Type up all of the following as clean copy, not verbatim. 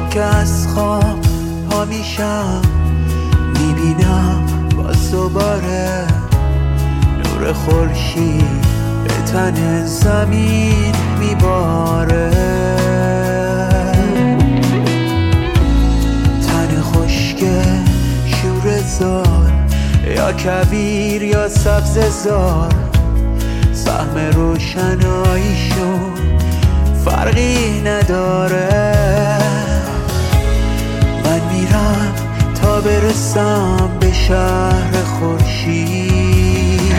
که از خواب پا میشم میبینم باز دوباره نور خورشید به تن زمین میباره. تن خشک شوره زار یا کویر یا سبز زار، سهم روشناییشون فرقی نداره. من میرم تا برسم به شهر خورشید.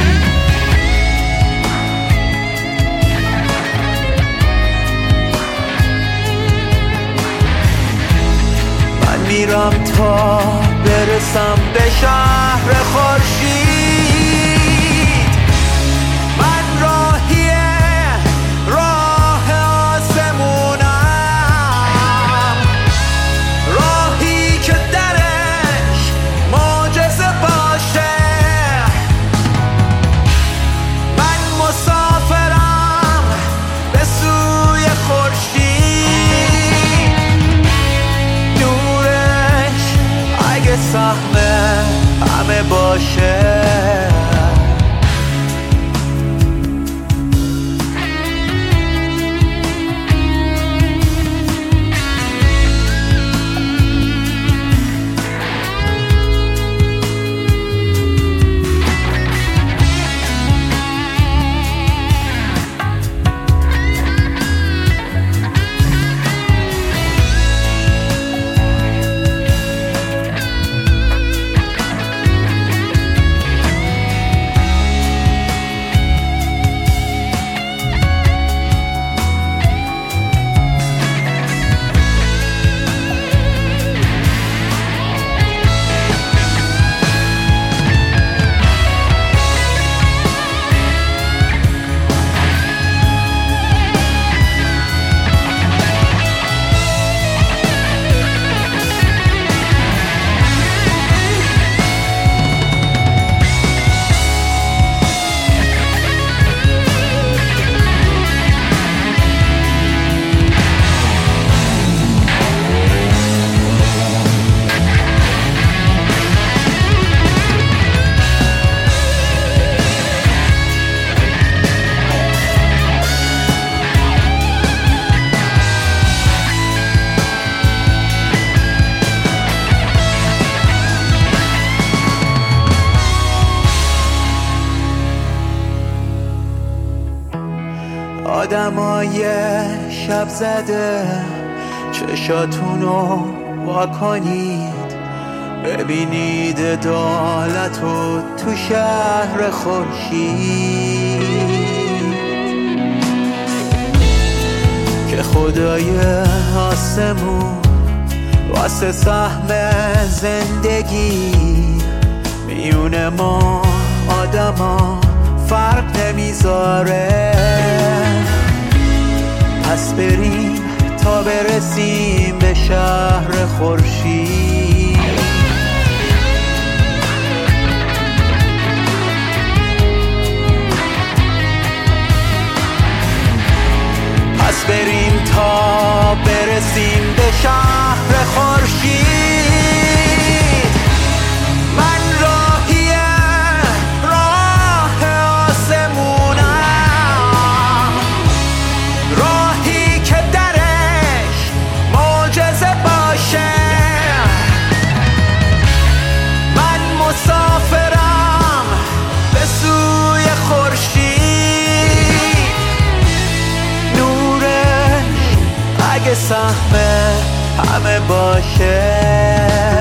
من میرم تا برسم به شهر خورشید. سهم همه باشه. آدمای شب زده چشاتونو وا کنید، ببینید عدالتو تو شهر خورشید. که خدای آسمون واسه سهم زندگی میونه ما آدما فرق نمیذاره. پس بریم تا برسیم به شهر خورشید. پس بریم تا برسیم به شهر خورشید. سهم همه باشه.